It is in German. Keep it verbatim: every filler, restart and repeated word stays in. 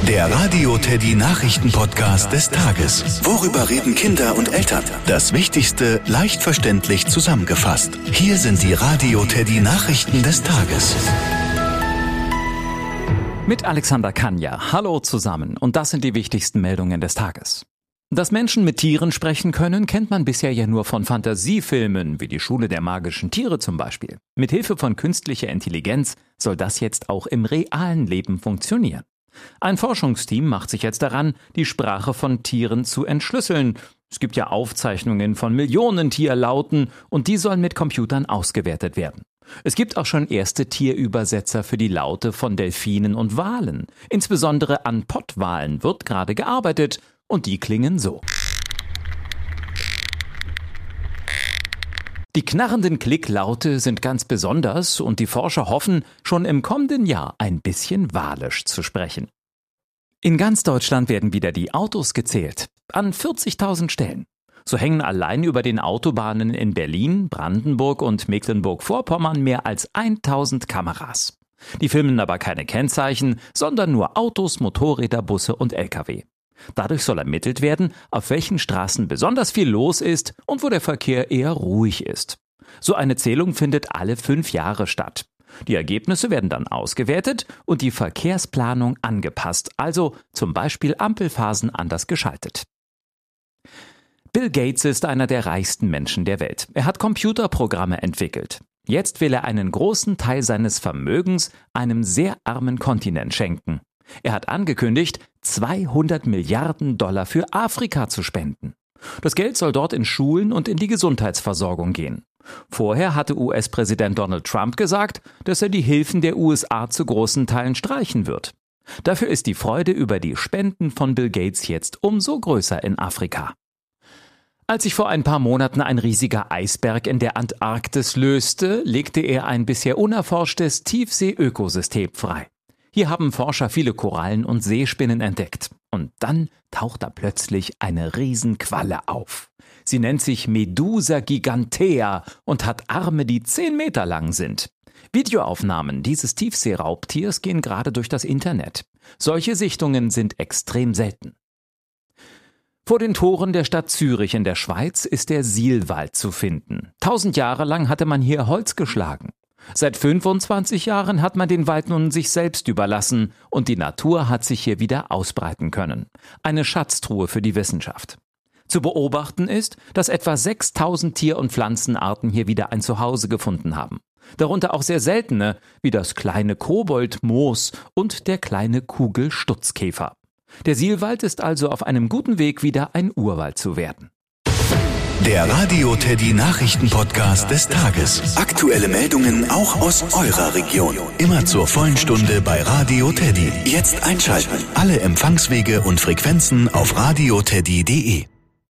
Der Radio Teddy Nachrichten-Podcast des Tages. Worüber reden Kinder und Eltern? Das Wichtigste leicht verständlich zusammengefasst. Hier sind die Radio Teddy Nachrichten des Tages. Mit Alexander Kanja. Hallo zusammen. Und das sind die wichtigsten Meldungen des Tages. Dass Menschen mit Tieren sprechen können, kennt man bisher ja nur von Fantasiefilmen, wie die Schule der magischen Tiere zum Beispiel. Mit Hilfe von künstlicher Intelligenz soll das jetzt auch im realen Leben funktionieren. Ein Forschungsteam macht sich jetzt daran, die Sprache von Tieren zu entschlüsseln. Es gibt ja Aufzeichnungen von Millionen Tierlauten und die sollen mit Computern ausgewertet werden. Es gibt auch schon erste Tierübersetzer für die Laute von Delfinen und Walen. Insbesondere an Pottwalen wird gerade gearbeitet und die klingen so. Die knarrenden Klicklaute sind ganz besonders und die Forscher hoffen, schon im kommenden Jahr ein bisschen Walisch zu sprechen. In ganz Deutschland werden wieder die Autos gezählt, an vierzigtausend Stellen. So hängen allein über den Autobahnen in Berlin, Brandenburg und Mecklenburg-Vorpommern mehr als tausend Kameras. Die filmen aber keine Kennzeichen, sondern nur Autos, Motorräder, Busse und L K W. Dadurch soll ermittelt werden, auf welchen Straßen besonders viel los ist und wo der Verkehr eher ruhig ist. So eine Zählung findet alle fünf Jahre statt. Die Ergebnisse werden dann ausgewertet und die Verkehrsplanung angepasst, also zum Beispiel Ampelphasen anders geschaltet. Bill Gates ist einer der reichsten Menschen der Welt. Er hat Computerprogramme entwickelt. Jetzt will er einen großen Teil seines Vermögens einem sehr armen Kontinent schenken. Er hat angekündigt, zweihundert Milliarden Dollar für Afrika zu spenden. Das Geld soll dort in Schulen und in die Gesundheitsversorgung gehen. Vorher hatte U S-Präsident Donald Trump gesagt, dass er die Hilfen der U S A zu großen Teilen streichen wird. Dafür ist die Freude über die Spenden von Bill Gates jetzt umso größer in Afrika. Als sich vor ein paar Monaten ein riesiger Eisberg in der Antarktis löste, legte er ein bisher unerforschtes Tiefsee-Ökosystem frei. Hier haben Forscher viele Korallen und Seespinnen entdeckt. Und dann taucht da plötzlich eine Riesenqualle auf. Sie nennt sich Medusa gigantea und hat Arme, die zehn Meter lang sind. Videoaufnahmen dieses Tiefseeraubtiers gehen gerade durch das Internet. Solche Sichtungen sind extrem selten. Vor den Toren der Stadt Zürich in der Schweiz ist der Sihlwald zu finden. Tausend Jahre lang hatte man hier Holz geschlagen. Seit fünfundzwanzig Jahren hat man den Wald nun sich selbst überlassen und die Natur hat sich hier wieder ausbreiten können. Eine Schatztruhe für die Wissenschaft. Zu beobachten ist, dass etwa sechstausend Tier- und Pflanzenarten hier wieder ein Zuhause gefunden haben. Darunter auch sehr seltene, wie das kleine Koboldmoos und der kleine Kugelstutzkäfer. Der Sihlwald ist also auf einem guten Weg, wieder ein Urwald zu werden. Der Radio Teddy Nachrichten-Podcast des Tages. Aktuelle Meldungen auch aus eurer Region. Immer zur vollen Stunde bei Radio Teddy. Jetzt einschalten. Alle Empfangswege und Frequenzen auf radioteddy punkt de.